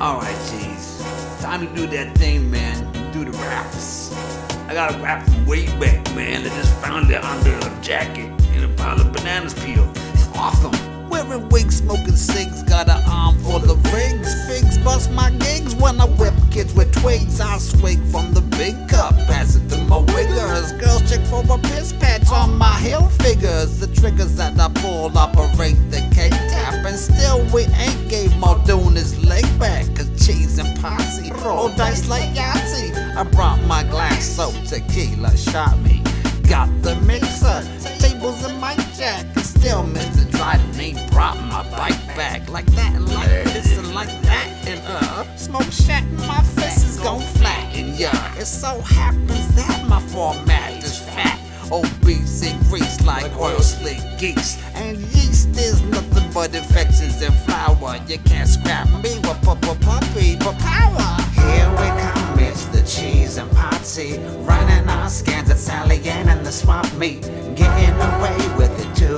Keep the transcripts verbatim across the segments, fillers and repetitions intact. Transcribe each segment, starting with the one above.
Alright, G's. Time to do that thing, man. Do the raps. I got a rap from way back, man. I just found it under a jacket in a pile of bananas peel. It's awesome. Wearing wigs, smoking cigs, got an arm full of rigs. Figs bust my gigs when I whip kids with twigs. I swig from the big cup, pass it to my wiggers. Girls check for a piss patch on my heel figures. The triggers that I pull operate the K-tap. And still we ain't gave Muldoon his leg back. Cause cheese and posse roll dice like Yahtzee. I brought my glass so tequila shot me. Got the mixer, tables and mic jack. And still Mister Dryden ain't brought my bike back. Like that and like this and like that. And uh, smoke shack and my fist is gon' flatten, yeah. It so happens that my format is fat. Obese and grease like oil slick geese. And yeast is nothing but infections and flour. You can't scrap me with puppy for power. Here we come, it's the cheese and potsy. Running our scans at Sally Ann and the swap meet. Getting away with it too.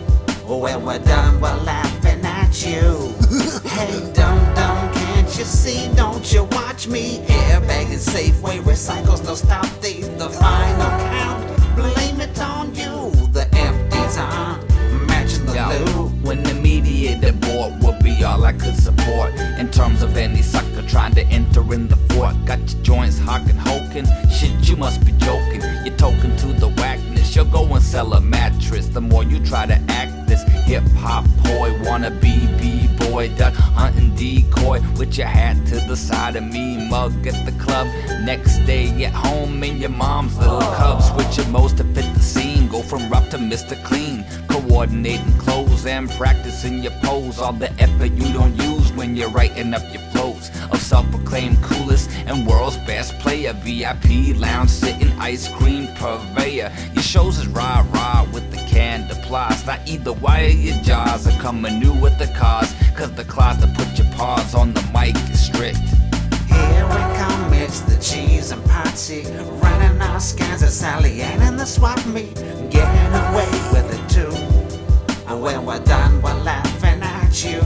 When we're done, we're laughing at you. Hey, dum dum, can't you see? Don't you watch me? Airbag and Safeway recycles, no stop these. The final count, blame it on you. The empties on, matching the blue. When the mediator board would be all I could support in terms of any sucker trying to enter in the fort. Got your joints hockin' hokin', shit you must be joking. You're token to the whackness, you'll go and sell a mattress. The more you try to act this hip hop boy, wanna be b-boy, duck hunting decoy with your hat to the side of me, mug at the club. Next day at home in your mom's little cub, switch your modes to fit the scene, go from rough to Mister Clean. Coordinating clothes and practicing your pose, all the effort you don't use when you're writing up your flows. Of self-proclaimed coolest and world's best player, V I P lounge sitting ice cream purveyor. Your shows is rah-rah with the canned applause. Not either wire your jaws or coming new with the cars, cause the clause to put your paws on the mic is strict. Here we come, it's the cheese and potsy. Running our scans at Sally Ann and the swap meet. Getting away with it too. And when we're done, we're laughing at you.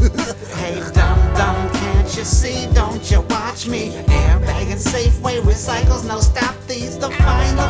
Hey, dum dum, can't you see? Don't you watch me? Airbag and Safeway recycles, no stop these. The final